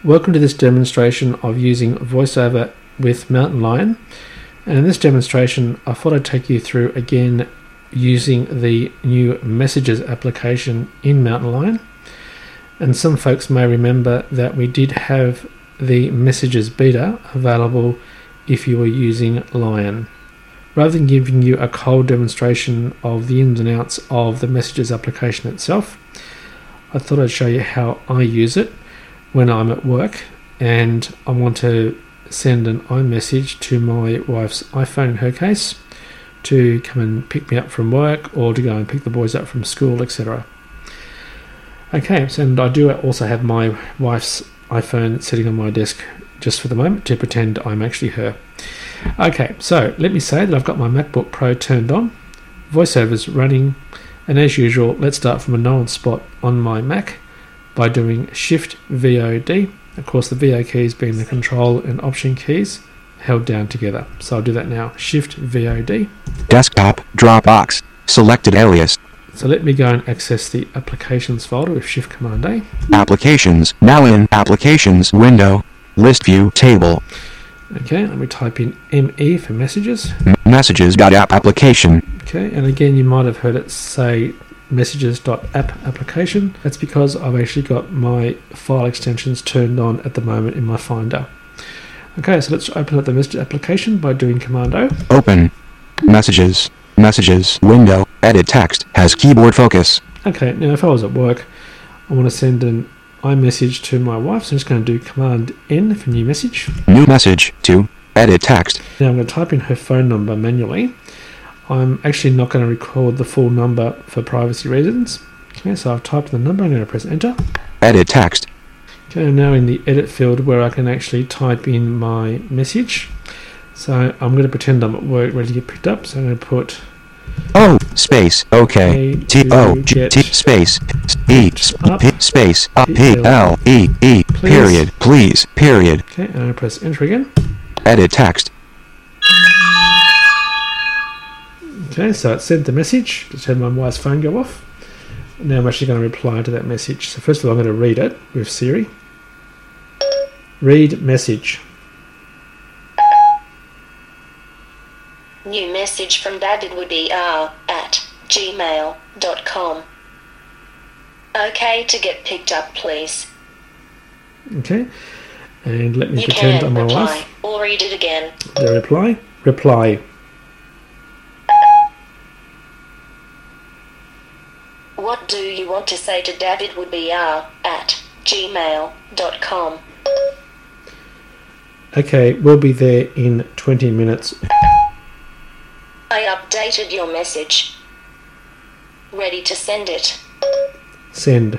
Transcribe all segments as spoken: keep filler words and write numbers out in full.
Welcome to this demonstration of using VoiceOver with Mountain Lion. And in this demonstration, I thought I'd take you through again using the new Messages application in Mountain Lion. And some folks may remember that we did have the Messages beta available if you were using Lion. Rather than giving you a cold demonstration of the ins and outs of the Messages application itself, I thought I'd show you how I use it when I'm at work and I want to send an iMessage to my wife's iPhone in her case to come and pick me up from work or to go and pick the boys up from school, et cetera. Okay, so and I do also have my wife's iPhone sitting on my desk just for the moment to pretend I'm actually her. Okay, so let me say that I've got my MacBook Pro turned on, VoiceOver's running, and as usual, let's start from a known spot on my Mac by doing Shift V O D. Of course, the V O keys being the Control and Option keys held down together. So I'll do that now. Shift V O D. Desktop, Dropbox, selected alias. So let me go and access the Applications folder with Shift Command A. Applications, now in Applications window, List View Table. Okay, let me type in M E for Messages. M- Messages.app application. Okay, and again you might have heard it say Messages.app application. That's because I've actually got my file extensions turned on at the moment in my Finder. Okay, so let's open up the Messages application by doing Command O. Open. Messages. Messages. Window. Edit text. Has keyboard focus. Okay, now if I was at work, I want to send an iMessage to my wife, so I'm just going to do Command N for new message. New message to edit text. Now I'm going to type in her phone number manually. I'm actually not going to record the full number for privacy reasons. Okay, so I've typed the number, I'm going to press enter. Edit text. Okay, I'm now in the edit field where I can actually type in my message. So I'm going to pretend I'm at work ready to get picked up, so I'm going to put O space OK T O G T space E P space up P L E E period please period. Okay, and I press enter again. Edit text. Okay, so it sent the message. Just had my wife's phone go off. Now I'm actually going to reply to that message. So first of all, I'm going to read it with Siri. Read message. New message from David would be r at gmail dot com. Okay to get picked up, please. Okay, and let me you pretend can I'm my reply wife. Or read it again. The reply. Reply. What do you want to say to David would be r at gmail dot com. Okay, we'll be there in twenty minutes. I updated your message. Ready to send it. Send.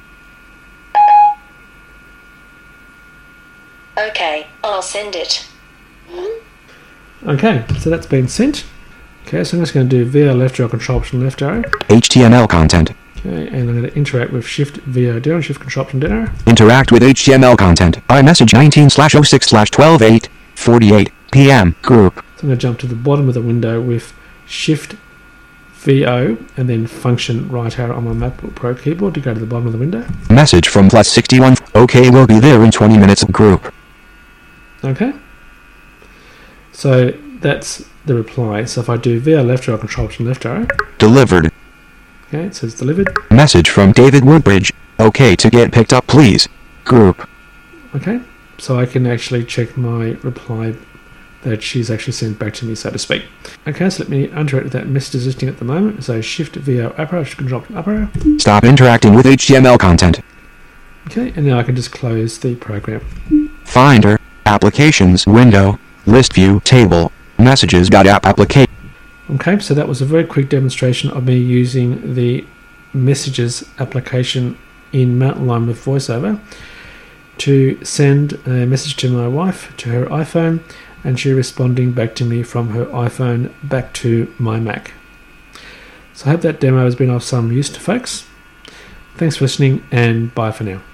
Okay, I'll send it. Okay, so that's been sent. Okay, so I'm just going to do V O left arrow, Control Option left arrow. H T M L content. Okay, and I'm going to interact with Shift V O down, Shift Control Option down arrow. Interact with H T M L content. iMessage nineteen slash oh six slash twelve eight forty-eight p m group. So I'm going to jump to the bottom of the window with Shift V O and then Function right arrow on my MacBook Pro keyboard to go to the bottom of the window. Message from plus sixty-one. Okay, we'll be there in twenty minutes group. Okay. So that's the reply. So if I do V O left arrow, Control Option left arrow. Delivered. Okay, it says delivered. Message from David Woodbridge. Okay to get picked up, please. Group. Okay, so I can actually check my reply that she's actually sent back to me, so to speak. Okay, so let me interact with that message listing at the moment. So Shift V O up arrow, Shift Control Option up arrow. Stop interacting with H T M L content. Okay, and now I can just close the program. Finder, Applications window, List View Table, Messages.app application. Okay, so that was a very quick demonstration of me using the Messages application in Mountain Lion with VoiceOver to send a message to my wife, to her iPhone, and she responding back to me from her iPhone back to my Mac. So I hope that demo has been of some use to folks. Thanks for listening, and bye for now.